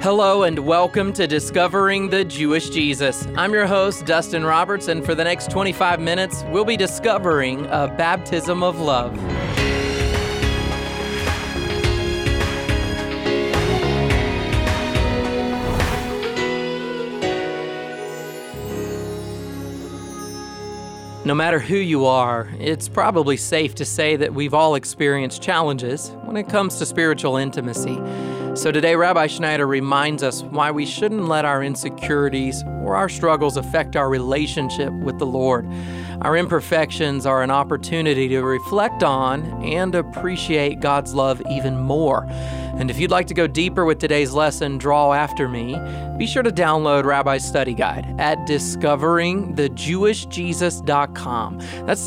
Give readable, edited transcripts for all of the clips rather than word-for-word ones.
Hello and welcome to Discovering the Jewish Jesus. I'm your host, Dustin Roberts, and for the next 25 minutes, we'll be discovering a baptism of love. No matter who you are, it's probably safe to say that we've all experienced challenges when it comes to spiritual intimacy. So today, Rabbi Schneider reminds us why we shouldn't let our insecurities or our struggles affect our relationship with the Lord. Our imperfections are an opportunity to reflect on and appreciate God's love even more. And if you'd like to go deeper with today's lesson, Draw After Me, be sure to download Rabbi's Study Guide at discoveringthejewishjesus.com. That's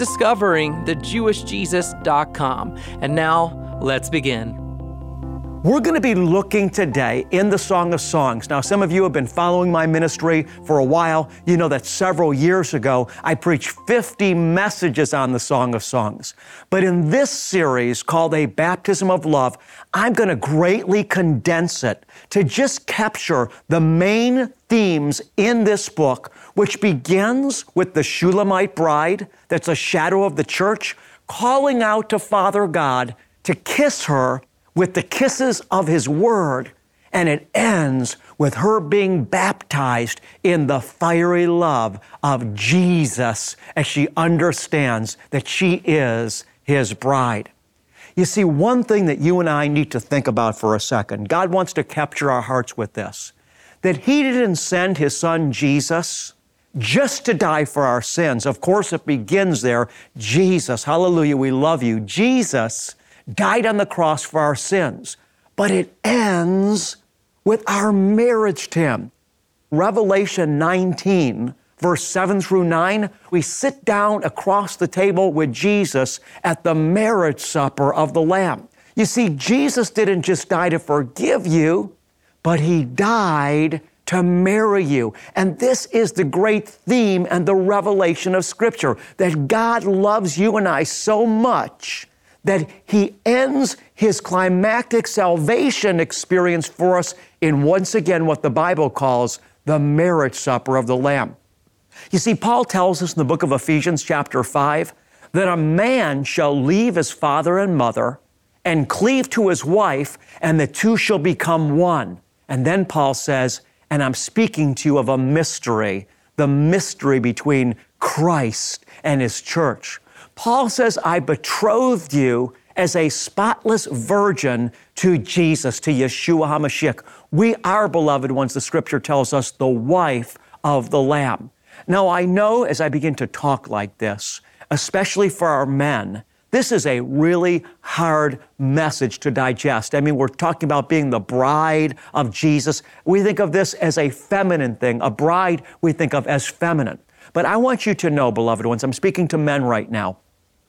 discoveringthejewishjesus.com. And now, let's begin. We're going to be looking today in the Song of Songs. Now, some of you have been following my ministry for a while. You know that several years ago, I preached 50 messages on the Song of Songs. But in this series called A Baptism of Love, I'm going to greatly condense it to just capture the main themes in this book, which begins with the Shulamite bride, that's a shadow of the church, calling out to Father God to kiss her with the kisses of His Word, and it ends with her being baptized in the fiery love of Jesus as she understands that she is His bride. You see, one thing that you and I need to think about for a second, God wants to capture our hearts with this, that He didn't send His Son Jesus just to die for our sins. Of course, it begins there. Jesus, hallelujah, we love you. Jesus died on the cross for our sins, but it ends with our marriage to Him. Revelation 19, verse 7 through 9, we sit down across the table with Jesus at the marriage supper of the Lamb. You see, Jesus didn't just die to forgive you, but He died to marry you. And this is the great theme and the revelation of Scripture, that God loves you and I so much that He ends His climactic salvation experience for us in, once again, what the Bible calls the marriage supper of the Lamb. You see, Paul tells us in the book of Ephesians chapter 5 that a man shall leave his father and mother and cleave to his wife, and the two shall become one. And then Paul says, and I'm speaking to you of a mystery, the mystery between Christ and His church. Paul says, I betrothed you as a spotless virgin to Jesus, to Yeshua HaMashiach. We are, beloved ones, the Scripture tells us, the wife of the Lamb. Now, I know as I begin to talk like this, especially for our men, this is a really hard message to digest. I mean, we're talking about being the bride of Jesus. We think of this as a feminine thing. A bride we think of as feminine. But I want you to know, beloved ones, I'm speaking to men right now,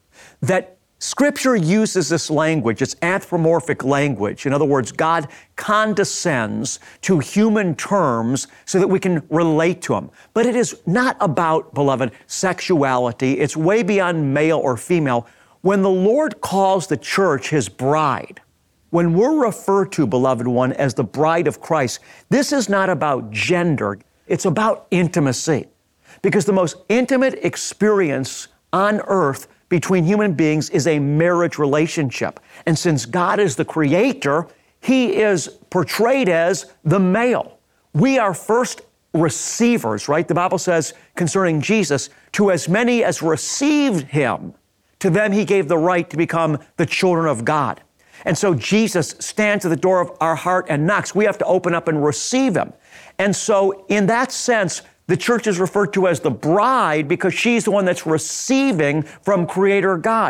that Scripture uses this language, it's anthropomorphic language. In other words, God condescends to human terms so that we can relate to Him. But it is not about, beloved, sexuality. It's way beyond male or female. When the Lord calls the church His bride, when we're referred to, beloved one, as the bride of Christ, this is not about gender. It's about intimacy. Because the most intimate experience on earth between human beings is a marriage relationship. And since God is the creator, He is portrayed as the male. We are first receivers, right? The Bible says concerning Jesus, to as many as received Him, to them He gave the right to become the children of God. And so Jesus stands at the door of our heart and knocks. We have to open up and receive Him. And so in that sense, the church is referred to as the bride because she's the one that's receiving from Creator God.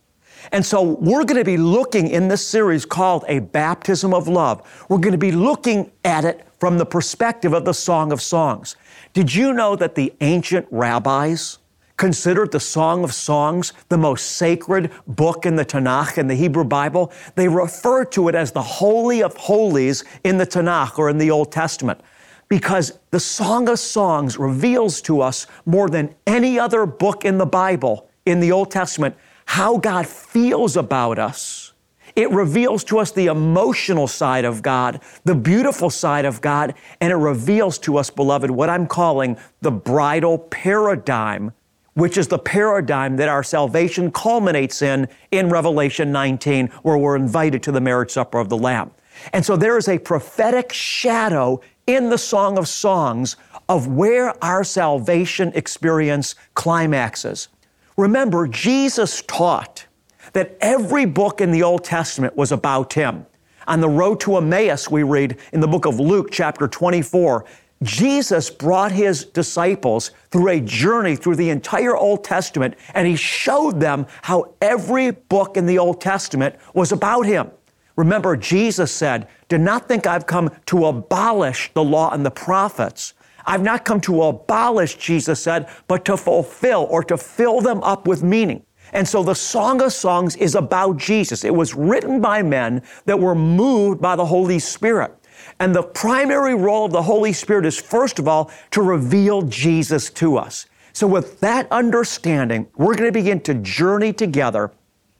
And so we're going to be looking in this series called A Baptism of Love. We're going to be looking at it from the perspective of the Song of Songs. Did you know that the ancient rabbis considered the Song of Songs the most sacred book in the Tanakh, in the Hebrew Bible? They refer to it as the Holy of Holies in the Tanakh or in the Old Testament, because the Song of Songs reveals to us more than any other book in the Bible, in the Old Testament, how God feels about us It reveals to us the emotional side of God, the beautiful side of God, and it reveals to us, beloved, what I'm calling the bridal paradigm, which is the paradigm that our salvation culminates in Revelation 19, where we're invited to the marriage supper of the Lamb. And so there is a prophetic shadow in the Song of Songs of where our salvation experience climaxes. Remember, Jesus taught that every book in the Old Testament was about Him. On the road to Emmaus, we read in the book of Luke, chapter 24, Jesus brought His disciples through a journey through the entire Old Testament, and He showed them how every book in the Old Testament was about Him. Remember, Jesus said, "Do not think I've come to abolish the law and the prophets. I've not come to abolish," Jesus said, "but to fulfill," or to fill them up with meaning. And so the Song of Songs is about Jesus. It was written by men that were moved by the Holy Spirit. And the primary role of the Holy Spirit is, first of all, to reveal Jesus to us. So with that understanding, we're going to begin to journey together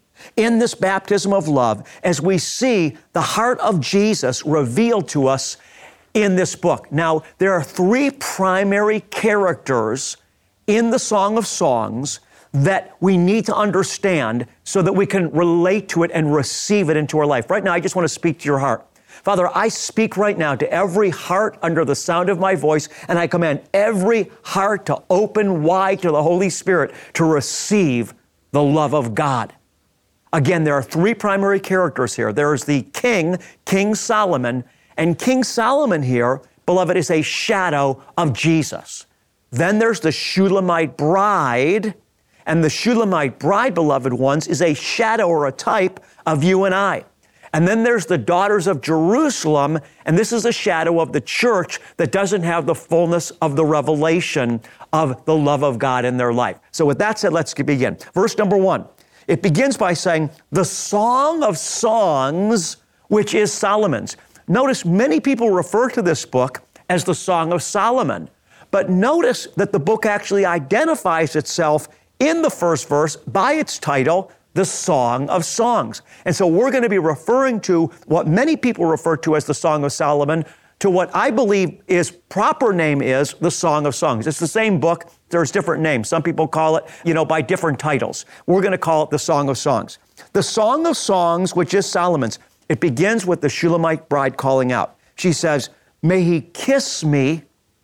in this baptism of love as we see the heart of Jesus revealed to us in this book. Now, there are three primary characters in the Song of Songs that we need to understand so that we can relate to it and receive it into our life. Right now, I just want to speak to your heart. Father, I speak right now to every heart under the sound of my voice, and I command every heart to open wide to the Holy Spirit to receive the love of God. Again, there are three primary characters here. There is the king, King Solomon, and King Solomon here, beloved, is a shadow of Jesus. Then there's the Shulamite bride, and the Shulamite bride, beloved ones, is a shadow or a type of you and I. And then there's the daughters of Jerusalem, and this is a shadow of the church that doesn't have the fullness of the revelation of the love of God in their life. So with that said, let's begin. Verse number 1. It begins by saying, the Song of Songs, which is Solomon's. Notice many people refer to this book as the Song of Solomon. But notice that the book actually identifies itself in the first verse by its title, the Song of Songs. And so we're going to be referring to what many people refer to as the Song of Solomon, to what I believe its proper name is the Song of Songs. It's the same book. There's different names. Some people call it, by different titles. We're going to call it the Song of Songs. The Song of Songs, which is Solomon's, it begins with the Shulamite bride calling out. She says, "May he kiss me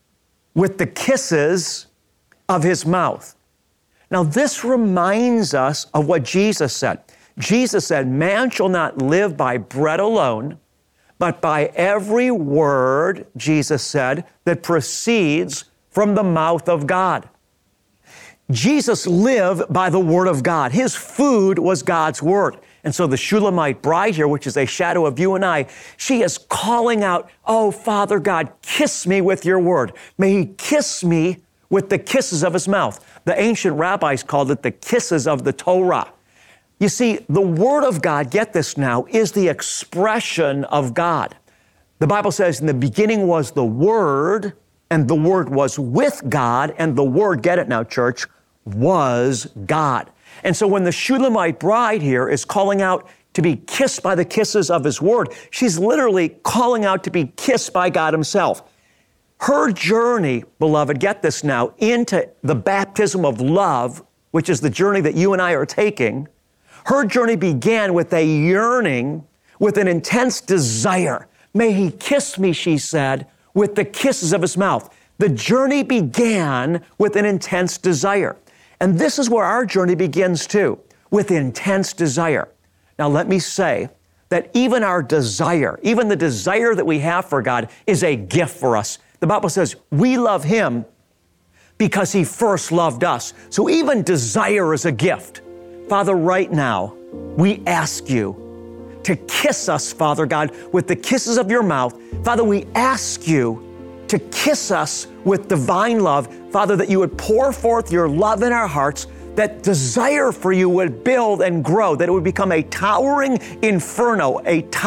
with the kisses of his mouth." Now, this reminds us of what Jesus said. Jesus said, "Man shall not live by bread alone, but by every word," Jesus said, "that proceeds from the mouth of God." Jesus lived by the Word of God. His food was God's Word. And so the Shulamite bride here, which is a shadow of you and I, she is calling out, "Oh, Father God, kiss me with your Word. May He kiss me with the kisses of His mouth." The ancient rabbis called it the kisses of the Torah. You see, the Word of God, get this now, is the expression of God. The Bible says, "In the beginning was the Word, and the Word was with God, and the Word," get it now, church, "was God." And so when the Shulamite bride here is calling out to be kissed by the kisses of His Word, she's literally calling out to be kissed by God Himself. Her journey, beloved, get this now, into the baptism of love, which is the journey that you and I are taking, her journey began with a yearning, with an intense desire. "May he kiss me," she said, "with the kisses of his mouth." The journey began with an intense desire. And this is where our journey begins too, with intense desire. Now let me say that even our desire, even the desire that we have for God, is a gift for us. The Bible says we love Him because He first loved us. So even desire is a gift. Father, right now, we ask you to kiss us, Father God, with the kisses of your mouth. Father, we ask you to kiss us with divine love. Father, that you would pour forth your love in our hearts. that desire for you would build and grow, that it would become a towering inferno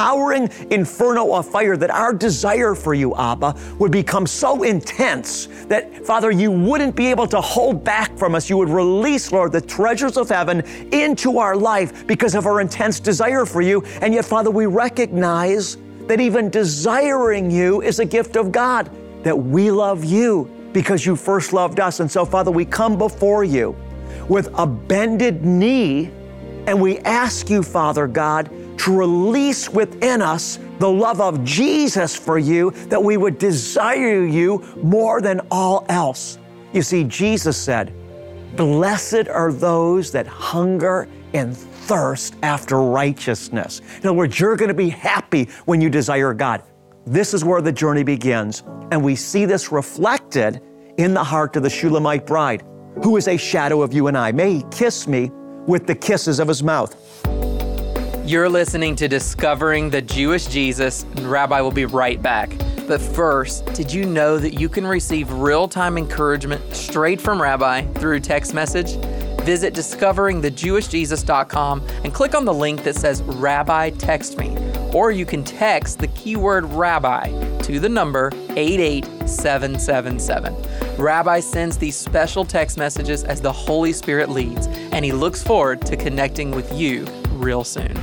of fire, that our desire for you, Abba, would become so intense that, Father, you wouldn't be able to hold back from us. You would release, Lord, the treasures of heaven into our life because of our intense desire for you. And yet, Father, we recognize that even desiring you is a gift of God, that we love you because you first loved us. And so, Father, we come before you with a bended knee, and we ask you, Father God, to release within us the love of Jesus for you, that we would desire you more than all else. You see, Jesus said, "Blessed are those that hunger and thirst after righteousness." In other words, you're going to be happy when you desire God. This is where the journey begins, and we see this reflected in the heart of the Shulamite bride, who is a shadow of you and I. May he kiss me with the kisses of his mouth. You're listening to Discovering the Jewish Jesus, and Rabbi will be right back. But first, did you know that you can receive real-time encouragement straight from Rabbi through text message? Visit discoveringthejewishjesus.com and click on the link that says Rabbi Text Me. Or you can text the keyword Rabbi to the number 88777. Rabbi sends these special text messages as the Holy Spirit leads, and he looks forward to connecting with you real soon.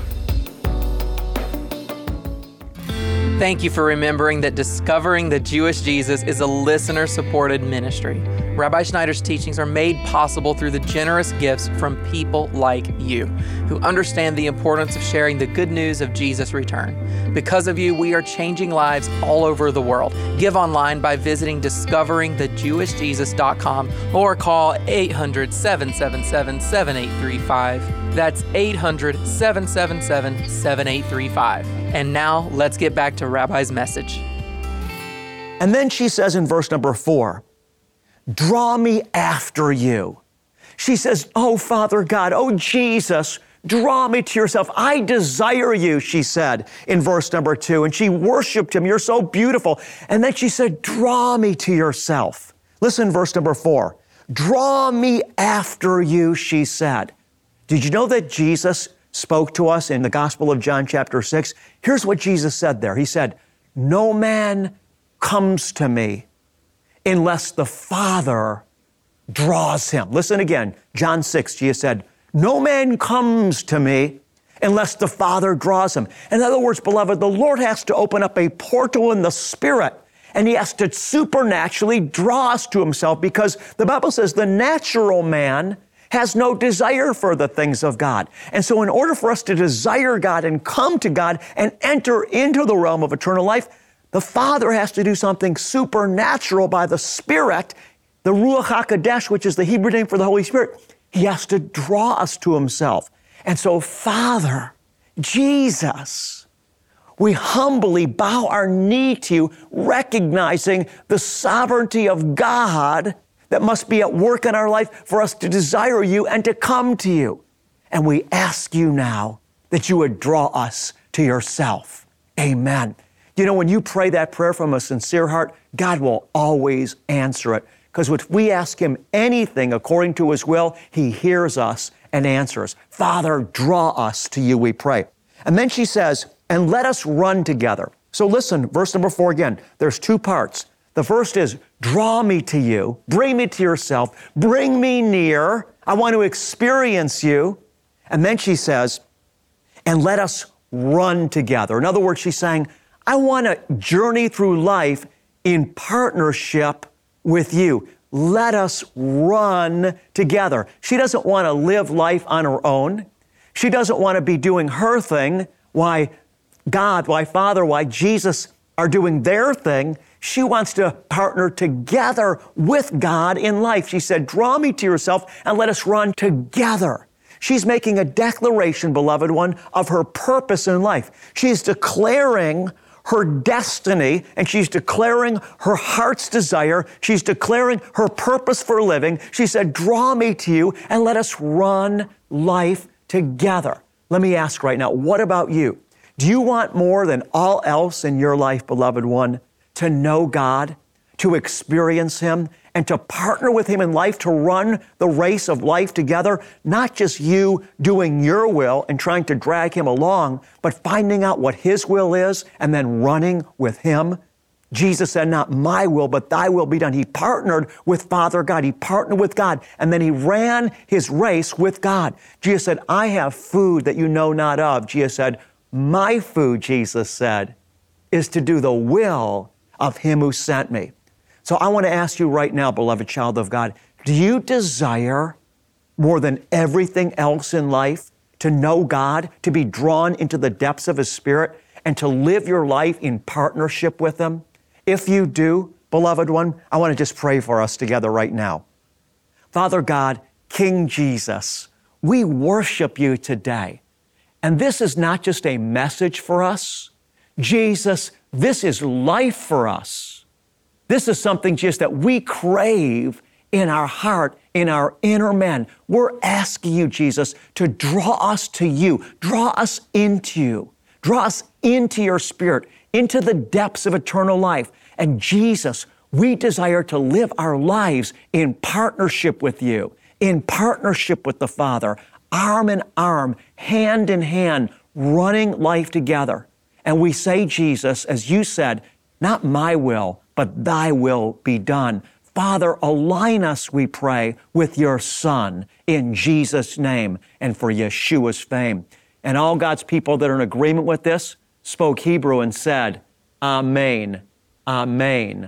Thank you for remembering that Discovering the Jewish Jesus is a listener-supported ministry. Rabbi Schneider's teachings are made possible through the generous gifts from people like you, who understand the importance of sharing the good news of Jesus' return. Because of you, we are changing lives all over the world. Give online by visiting discoveringthejewishjesus.com or call 800-777-7835. That's 800-777-7835. And now let's get back to Rabbi's message. And then she says in verse number 4, "Draw me after you." She says, "Oh, Father God, oh, Jesus, draw me to yourself. I desire you," she said in verse number 2. And she worshiped him. "You're so beautiful." And then she said, "Draw me to yourself." Listen, verse number 4. "Draw me after you," she said. Did you know that Jesus spoke to us in the Gospel of John chapter 6? Here's what Jesus said there. He said, "No man comes to me unless the Father draws him." Listen again, John 6, Jesus said, "No man comes to me unless the Father draws him." In other words, beloved, the Lord has to open up a portal in the Spirit, and he has to supernaturally draw us to himself, because the Bible says the natural man has no desire for the things of God. And so in order for us to desire God and come to God and enter into the realm of eternal life, the Father has to do something supernatural by the Spirit, the Ruach HaKodesh, which is the Hebrew name for the Holy Spirit. He has to draw us to himself. And so, Father, Jesus, we humbly bow our knee to you, recognizing the sovereignty of God that must be at work in our life for us to desire you and to come to you. And we ask you now that you would draw us to yourself. Amen. You know, when you pray that prayer from a sincere heart, God will always answer it. Because if we ask him anything according to his will, he hears us and answers. Father, draw us to you, we pray. And then she says, "And let us run together." So listen, verse number 4 again. There's two parts. The first is, draw me to you, bring me to yourself, bring me near. I want to experience you. And then she says, "And let us run together." In other words, she's saying, I want to journey through life in partnership with you. Let us run together. She doesn't want to live life on her own. She doesn't want to be doing her thing while God, why Father, why Jesus are doing their thing. She wants to partner together with God in life. She said, "Draw me to yourself and let us run together." She's making a declaration, beloved one, of her purpose in life. She's declaring her destiny, and she's declaring her heart's desire. She's declaring her purpose for living. She said, "Draw me to you and let us run life together." Let me ask right now, what about you? Do you want more than all else in your life, beloved one, to know God, to experience him, and to partner with Him in life, to run the race of life together, not just you doing your will and trying to drag Him along, but finding out what His will is and then running with Him. Jesus said, not my will, but thy will be done. He partnered with Father God. He partnered with God, and then He ran His race with God. Jesus said, I have food that you know not of. Jesus said, my food, Jesus said, is to do the will of Him who sent me. So I want to ask you right now, beloved child of God, do you desire more than everything else in life to know God, to be drawn into the depths of His Spirit, and to live your life in partnership with Him? If you do, beloved one, I want to just pray for us together right now. Father God, King Jesus, we worship You today. And this is not just a message for us. Jesus, this is life for us. This is something just that we crave in our heart, in our inner man. We're asking You, Jesus, to draw us to You, draw us into You, draw us into Your Spirit, into the depths of eternal life. And Jesus, we desire to live our lives in partnership with You, in partnership with the Father, arm in arm, hand in hand, running life together. And we say, Jesus, as You said, not my will, but Thy will be done. Father, align us, we pray, with Your Son in Jesus' name and for Yeshua's fame. And all God's people that are in agreement with this spoke Hebrew and said, Amen, Amen,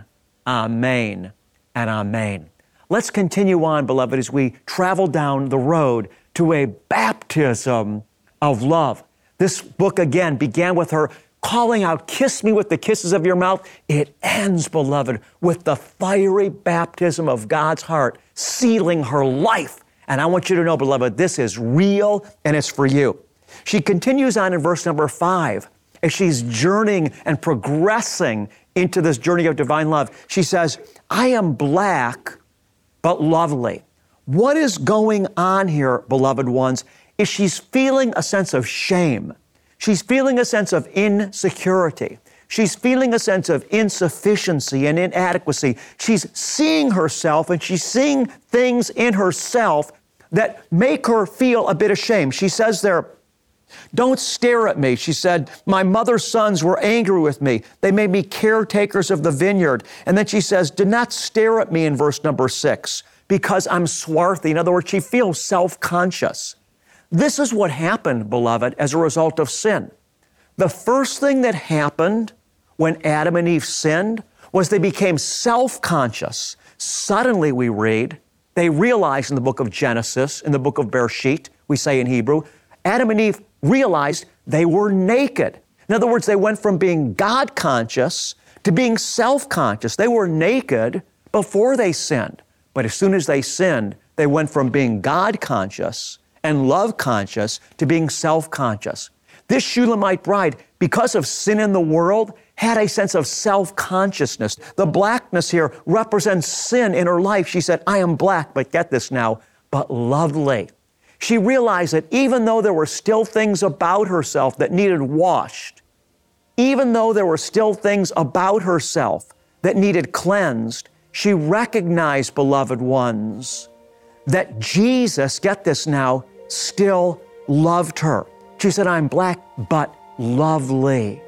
Amen, and Amen. Let's continue on, beloved, as we travel down the road to a baptism of love. This book, again, began with her calling out, kiss me with the kisses of Your mouth. It ends, beloved, with the fiery baptism of God's heart, sealing her life. And I want you to know, beloved, this is real and it's for you. She continues on in verse number 5. As she's journeying and progressing into this journey of divine love, she says, I am black, but lovely. What is going on here, beloved ones, is she's feeling a sense of shame. She's feeling a sense of insecurity. She's feeling a sense of insufficiency and inadequacy. She's seeing herself and she's seeing things in herself that make her feel a bit ashamed. She says there, don't stare at me. She said, my mother's sons were angry with me. They made me caretakers of the vineyard. And then she says, do not stare at me in verse number 6 because I'm swarthy. In other words, she feels self-conscious. This is what happened, beloved, as a result of sin. The first thing that happened when Adam and Eve sinned was they became self-conscious. Suddenly, we read, they realized in the book of Genesis, in the book of Bereshit, we say in Hebrew, Adam and Eve realized they were naked. In other words, they went from being God-conscious to being self-conscious. They were naked before they sinned. But as soon as they sinned, they went from being God-conscious and love-conscious to being self-conscious. This Shulamite bride, because of sin in the world, had a sense of self-consciousness. The blackness here represents sin in her life. She said, I am black, but get this now, but lovely. She realized that even though there were still things about herself that needed washed, even though there were still things about herself that needed cleansed, she recognized, beloved ones, that Jesus, get this now, still loved her. She said, I'm black, but lovely.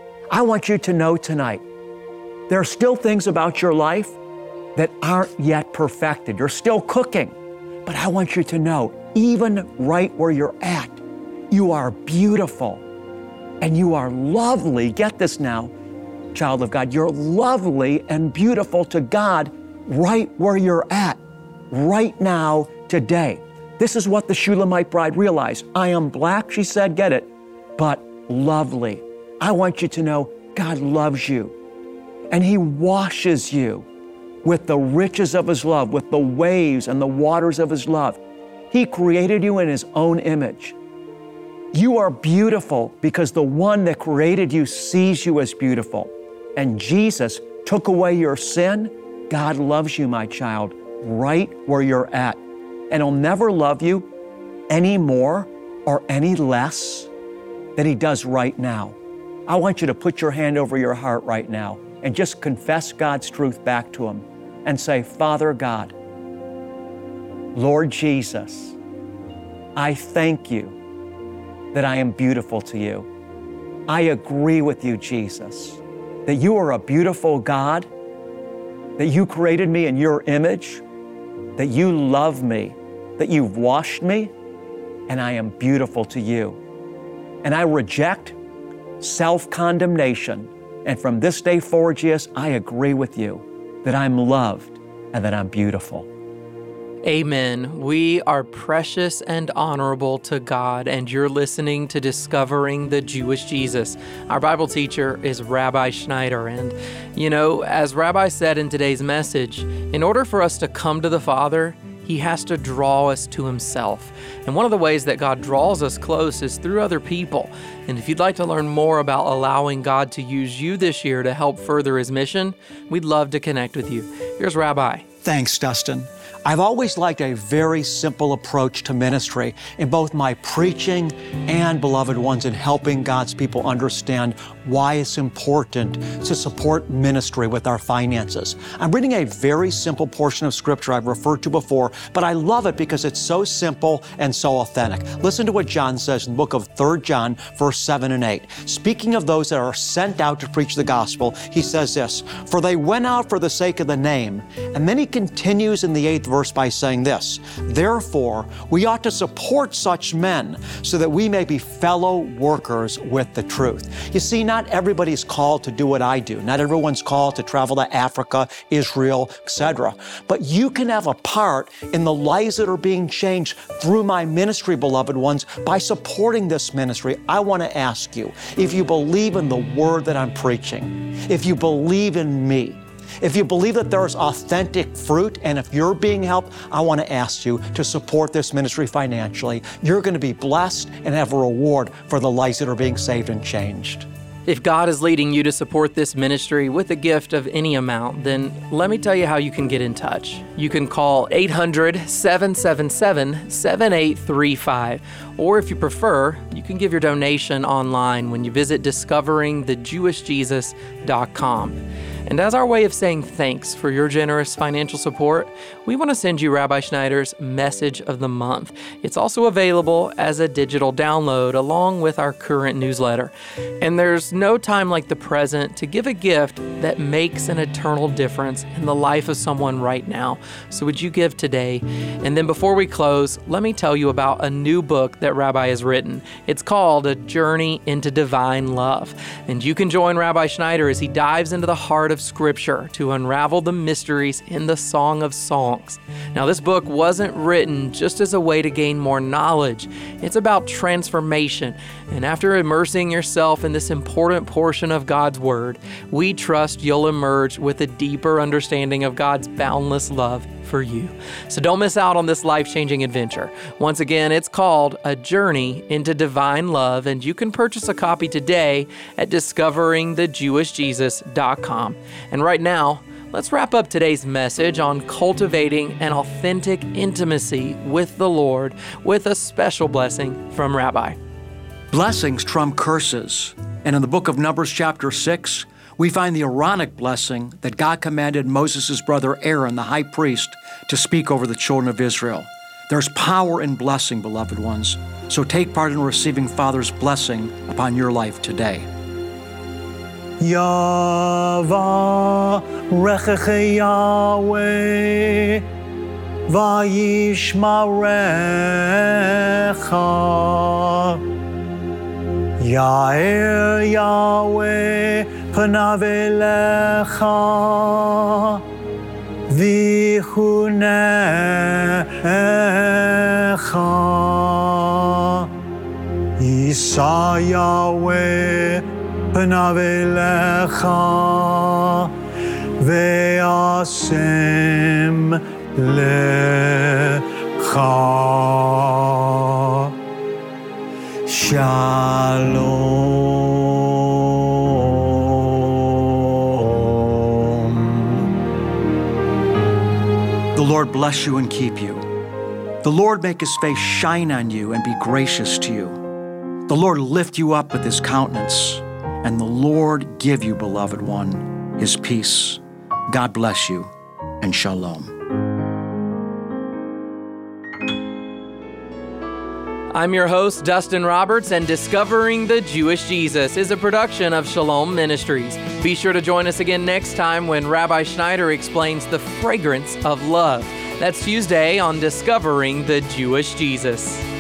I want you to know tonight, there are still things about your life that aren't yet perfected. You're still cooking. But I want you to know, even right where you're at, you are beautiful and you are lovely. Get this now, child of God. You're lovely and beautiful to God right where you're at, right now, today. This is what the Shulamite bride realized. I am black, she said, get it, but lovely. I want you to know God loves you and He washes you with the riches of His love, with the waves and the waters of His love. He created you in His own image. You are beautiful because the one that created you sees you as beautiful. And Jesus took away your sin. God loves you, my child, right where you're at. And He'll never love you any more or any less than He does right now. I want you to put your hand over your heart right now and just confess God's truth back to Him. and say, Father God, Lord Jesus, I thank you that I am beautiful to you. I agree with you, Jesus, that you are a beautiful God, that you created me in your image, that you love me, that you've washed me, and I am beautiful to you. And I reject self-condemnation. And from this day forward, Jesus, I agree with you that I'm loved and that I'm beautiful. Amen. We are precious and honorable to God, and you're listening to Discovering the Jewish Jesus. Our Bible teacher is Rabbi Schneider, and as Rabbi said in today's message, in order for us to come to the Father, He has to draw us to Himself. And one of the ways that God draws us close is through other people. And if you'd like to learn more about allowing God to use you this year to help further His mission, we'd love to connect with you. Here's Rabbi. Thanks, Dustin. I've always liked a very simple approach to ministry in both my preaching and, beloved ones, in helping God's people understand why it's important to support ministry with our finances. I'm reading a very simple portion of Scripture I've referred to before, but I love it because it's so simple and so authentic. Listen to what John says in the book of 3 John, verse 7 and 8. Speaking of those that are sent out to preach the gospel, he says this, "For they went out for the sake of the name." And then he continues in the 8th verse by saying this, "Therefore, we ought to support such men so that we may be fellow workers with the truth." You see, not everybody's called to do what I do. Not everyone's called to travel to Africa, Israel, etc. But you can have a part in the lives that are being changed through my ministry, beloved ones, by supporting this ministry. I want to ask you, if you believe in the word that I'm preaching, if you believe in me, if you believe that there's authentic fruit, and if you're being helped, I want to ask you to support this ministry financially. You're going to be blessed and have a reward for the lives that are being saved and changed. If God is leading you to support this ministry with a gift of any amount, then let me tell you how you can get in touch. You can call 800-777-7835, or if you prefer, you can give your donation online when you visit discoveringthejewishjesus.com. And as our way of saying thanks for your generous financial support, we want to send you Rabbi Schneider's Message of the Month. It's also available as a digital download along with our current newsletter. And there's no time like the present to give a gift that makes an eternal difference in the life of someone right now. So would you give today? And then before we close, let me tell you about a new book that Rabbi has written. It's called A Journey into Divine Love. And you can join Rabbi Schneider as he dives into the heart of Scripture to unravel the mysteries in the Song of Songs. Now, this book wasn't written just as a way to gain more knowledge. It's about transformation. And after immersing yourself in this important portion of God's Word, we trust you'll emerge with a deeper understanding of God's boundless love for you. So don't miss out on this life-changing adventure. Once again, it's called A Journey into Divine Love, and you can purchase a copy today at discoveringthejewishjesus.com. And right now, let's wrap up today's message on cultivating an authentic intimacy with the Lord with a special blessing from Rabbi. Blessings trump curses. And in the book of Numbers chapter 6, we find the Aaronic blessing that God commanded Moses' brother Aaron, the high priest, to speak over the children of Israel. There's power in blessing, beloved ones. So take part in receiving Father's blessing upon your life today. Yavarechecha Yahweh vayishmarecha Ya'er Yahweh panav elecha vichunecha Yisa Yahweh panav elecha ve'asem lecha Shalom. The Lord bless you and keep you. The Lord make His face shine on you and be gracious to you. The Lord lift you up with His countenance, and the Lord give you, beloved one, His peace. God bless you. and shalom. I'm your host, Dustin Roberts, and Discovering the Jewish Jesus is a production of Shalom Ministries. Be sure to join us again next time when Rabbi Schneider explains the fragrance of love. That's Tuesday on Discovering the Jewish Jesus.